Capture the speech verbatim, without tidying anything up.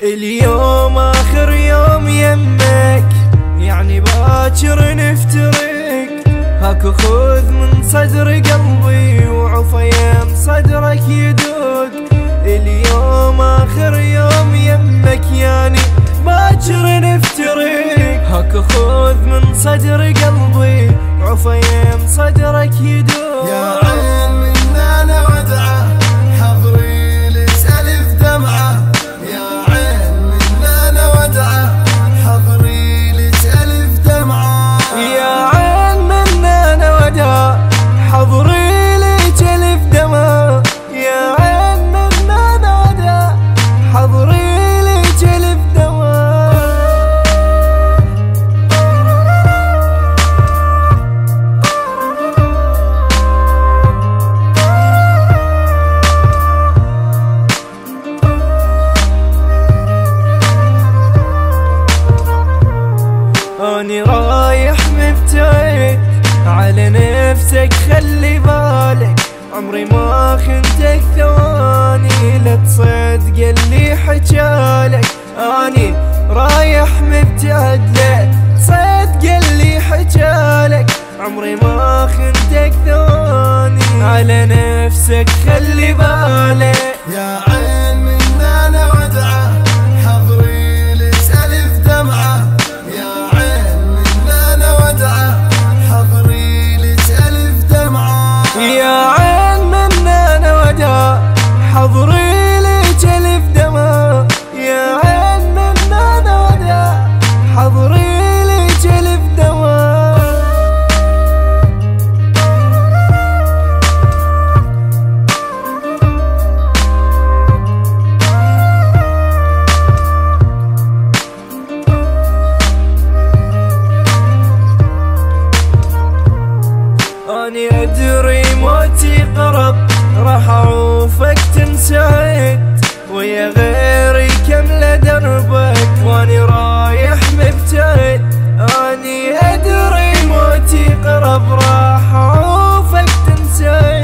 اليوم آخر يوم يمك، يعني باكر نفترق. هاك خذ من صدر قلبي وعفيم صدرك يدق. اليوم آخر يوم يمك، يعني باكر نفترق. هاك خذ من صدر قلبي وعفيم صدرك يدق. يا عين من انا ودعه حضري لسالف دمعه. يا عين من انا ودعه حضري لسالف دمعه. يا عين من انا ودعه حضري لسالف دمعه. يا عين من انا ودعه حضري لسالف دمعه. أني رايح مبتعد، على نفسك خلي بالك. عمري ما خنتك ثواني، لا تصدق اللي حجالك. أني رايح مبتعد، لا تصدق اللي حجالك. عمري ما خنتك ثواني، على نفسك خلي بالك. يا عين من انا ودعه حضري لسالف دمعه. يا عين من انا ودعه حضري لسالف دمعه. يا عين من انا ودعه حضري لسالف دمعه. يا عين من انا ودعه حضري لسالف دمعه. أني أدري موتي قرب، راح أعوفك تنسعد. ويا غيري كمل دربك، وأني رايح مبتعد. أني أدري موتي قرب، راح أعوفك تنسعد.